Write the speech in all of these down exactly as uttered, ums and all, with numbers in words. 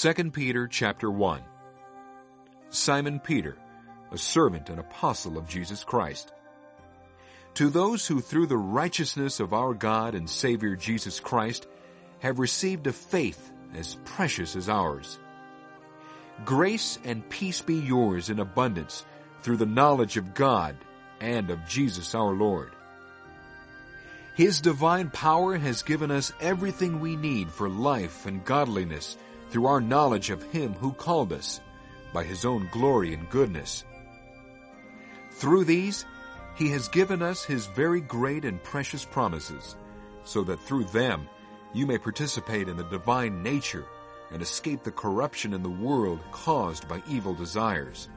Second Peter chapter one. Simon Peter, a servant and apostle of Jesus Christ. To those who through the righteousness of our God and Savior Jesus Christ have received a faith as precious as ours. Grace and peace be yours in abundance through the knowledge of God and of Jesus our Lord. His divine power has given us everything we need for life and godliness through our knowledge of Him who called us by His own glory and goodness. Through these, He has given us His very great and precious promises, so that through them you may participate in the divine nature and escape the corruption in the world caused by evil desires.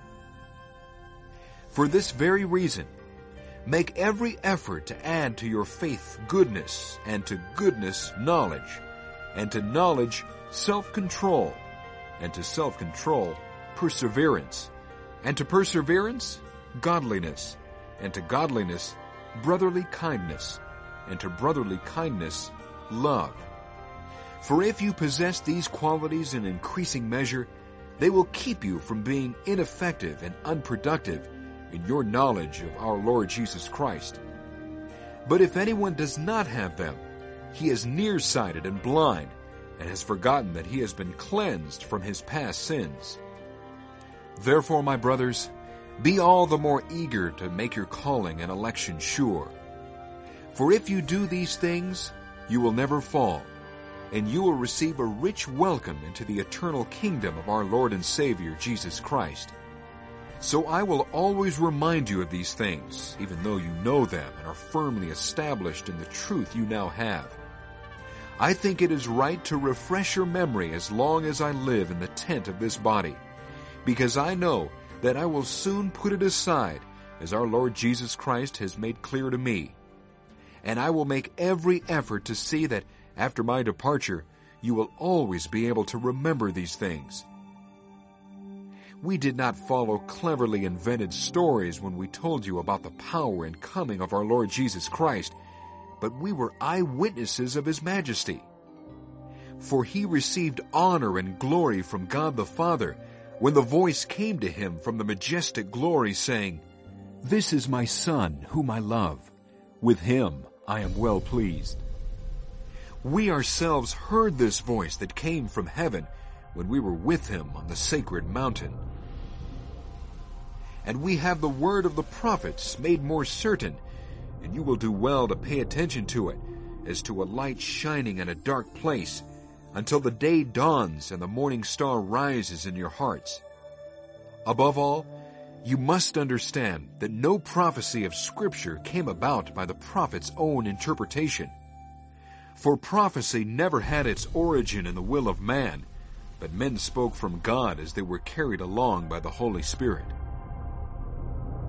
For this very reason, make every effort to add to your faith goodness, and to goodness knowledge, and to knowledge self-control, and to self-control perseverance, and to perseverance godliness, and to godliness brotherly kindness, and to brotherly kindness love. For if you possess these qualities in increasing measure, they will keep you from being ineffective and unproductive in your knowledge of our Lord Jesus Christ. But if anyone does not have them, he is nearsighted and blind, and has forgotten that he has been cleansed from his past sins. Therefore, my brothers, be all the more eager to make your calling and election sure. For if you do these things, you will never fall, and you will receive a rich welcome into the eternal kingdom of our Lord and Savior Jesus Christ. So I will always remind you of these things, even though you know them and are firmly established in the truth you now have. I think it is right to refresh your memory as long as I live in the tent of this body, because I know that I will soon put it aside, as our Lord Jesus Christ has made clear to me. And I will make every effort to see that after my departure, you will always be able to remember these things. We did not follow cleverly invented stories when we told you about the power and coming of our Lord Jesus Christ, but we were eyewitnesses of His majesty. For He received honor and glory from God the Father when the voice came to Him from the majestic glory, saying, "This is my Son, whom I love. With Him I am well pleased." We ourselves heard this voice that came from heaven when we were with Him on the sacred mountain. And we have the word of the prophets made more certain, and you will do well to pay attention to it, as to a light shining in a dark place, until the day dawns and the morning star rises in your hearts. Above all, you must understand that no prophecy of Scripture came about by the prophet's own interpretation. For prophecy never had its origin in the will of man, but men spoke from God as they were carried along by the Holy Spirit.